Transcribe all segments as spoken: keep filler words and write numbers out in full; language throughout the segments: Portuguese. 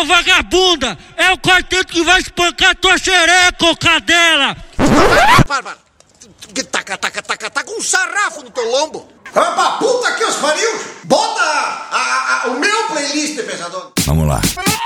ô vagabunda! É o quarteto que vai espancar tua xereca, ô cadela! Para, para! Taca, taca, taca, taca um sarrafo no teu lombo! Vai pra puta que os pariu! Bota a, a, a, o meu playlist, pesadão! Vamos lá.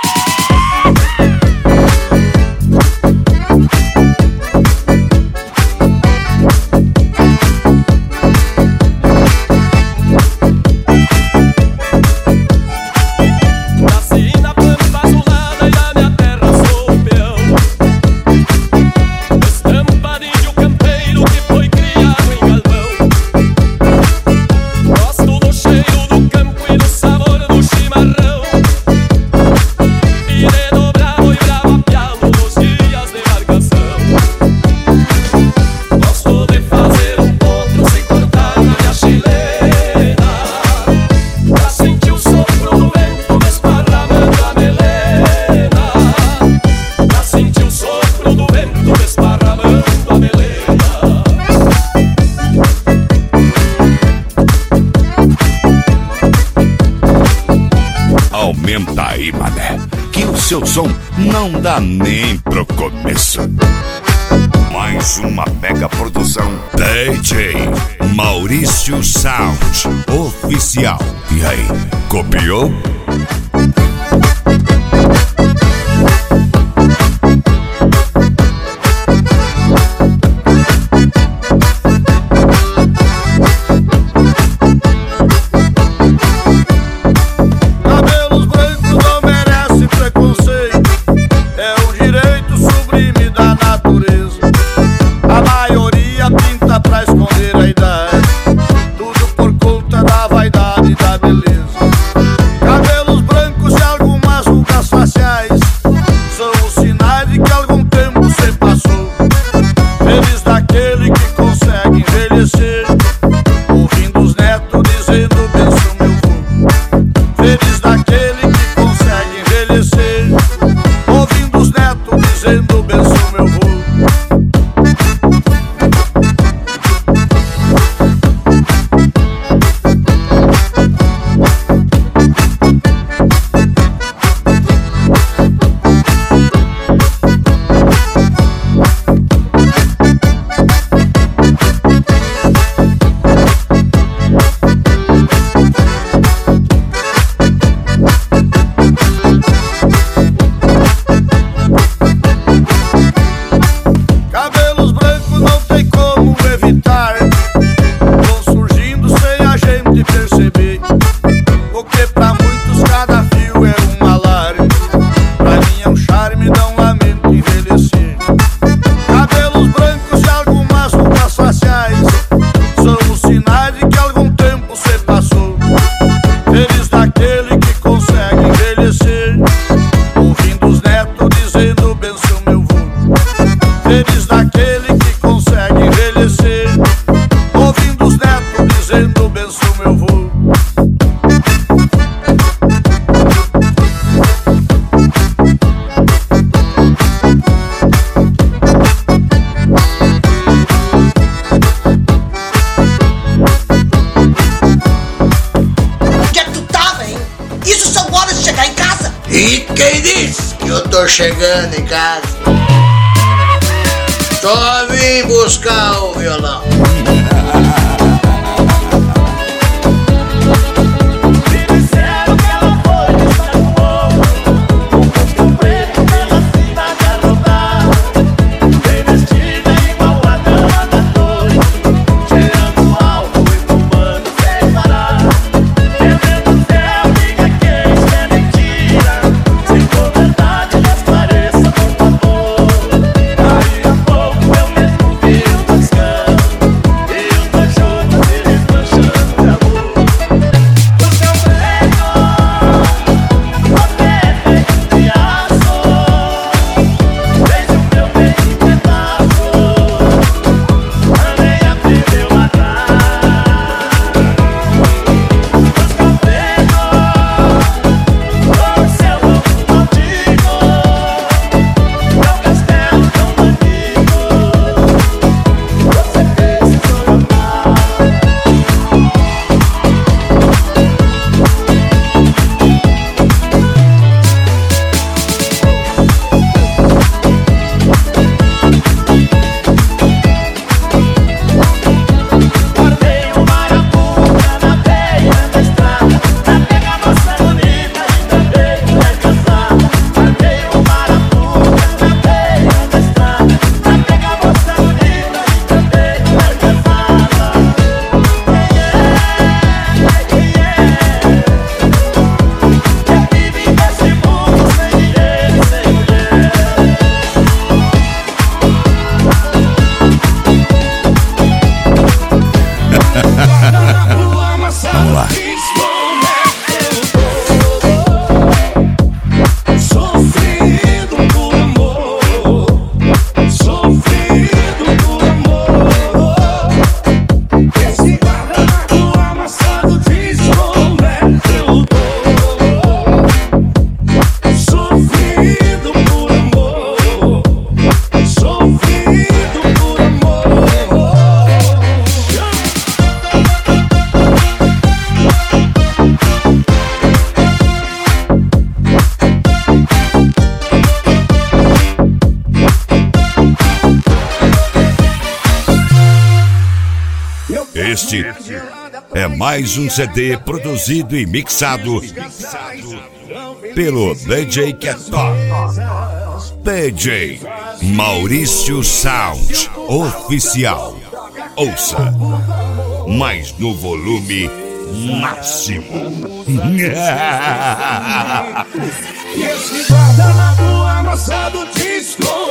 Aumenta aí, mané, que o seu som não dá nem pro começo. Mais uma mega produção D J Maurício Sound Oficial. E aí, copiou? Tô chegando em casa. Só vim buscar o violão. Show. Este é mais um C D produzido e mixado pelo D J que é top. D J Maurício Sound Oficial. Ouça, mas no volume máximo. Esse guardanapo amassado te esconde.